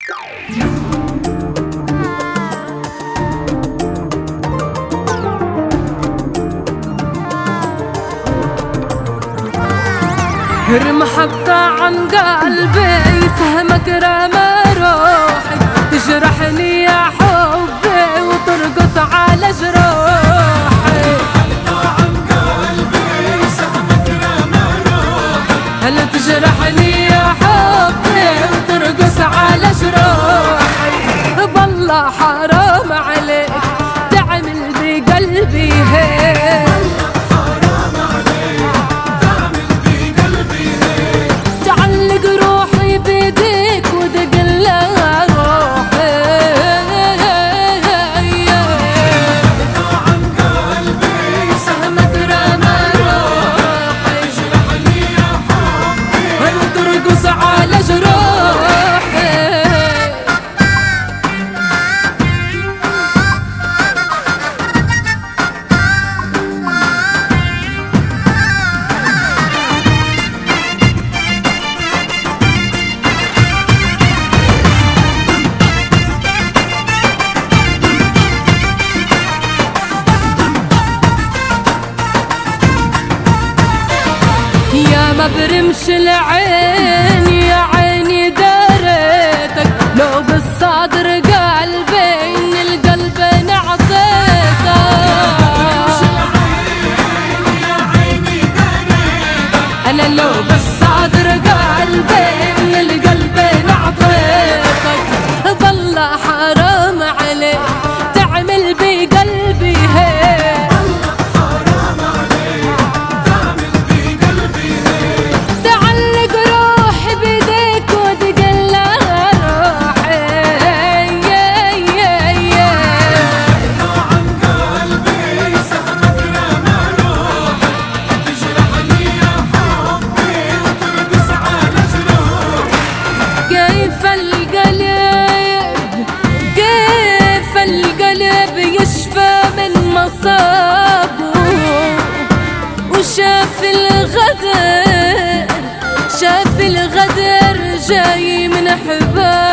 المحبة عن قلبي فهمك رمى روحي، تجرحني يا حبي وترقص على جروحي. المحبة عن قلبي فهمك رمى روحي، هل تجرحني يا حبي وترقص على جروحي. بالله حرام عليك تعمل بقلبي هيك، يا ما برمش العين يا عيني داريتك، لو بالصدر قلبي ان القلب نعطيتك. انا لو بالصدر قلبي ان القلب نعطيتك. بالله حرام عليك تعمل بقلبي هيك، يشفى من مصابه وشاف الغدر، شاف الغدر جاي من حبابه.